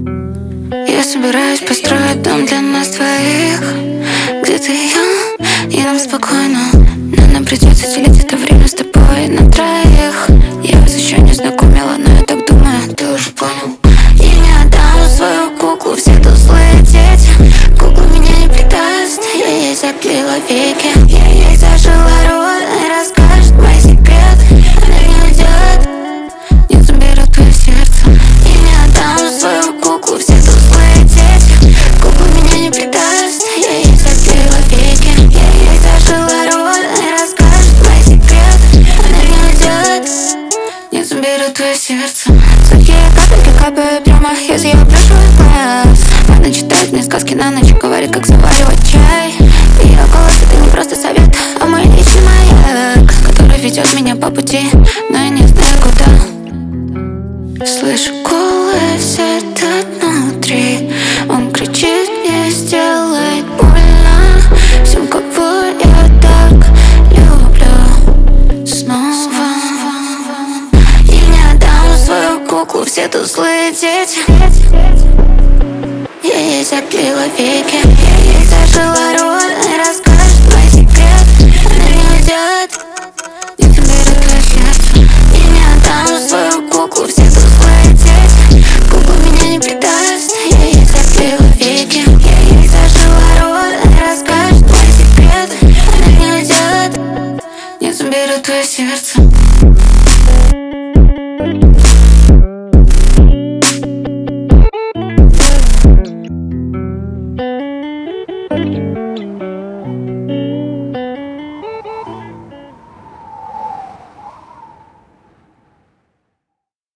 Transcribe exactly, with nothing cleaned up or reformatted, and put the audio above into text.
Я собираюсь построить дом для нас двоих. Где ты и я, и нам спокойно. Но нам придется делить это время с тобой на троих. Я вас еще не знакомила, но я так думаю, ты уже понял. И не отдам свою куклу, все тут злые дети. Кукла меня не предаст, я ей заклеила веки. Я ей зажила рот и расскажет мои секреты. Она не уйдет, не заберет твое сердце. И не отдам свою куклу, все тут злые дети. Кукла меня не предаст, я ей заклеила веки. Я ей зажила рот и расскажет мои секреты. Она не уйдет, не заберет твое сердце. Сладкие капельки капают прямо из ее прошлых глаз. Она читает мне сказки на ночь, говорит, как заваривать чай. Ее голос — это не просто совет, а мой личный маяк, который ведет меня по пути, но я не знаю куда. Слышу голос этот внутри, он кричит мне: сделай больно всем, кого я так люблю снова. И не отдам свою куклу, все тут злые дети. Я ей заклеила веки, я ей зажила рот и расскажет мои секреты. Она не уйдет, не заберет твое сердце. И не отдам свою куклу, все тут злые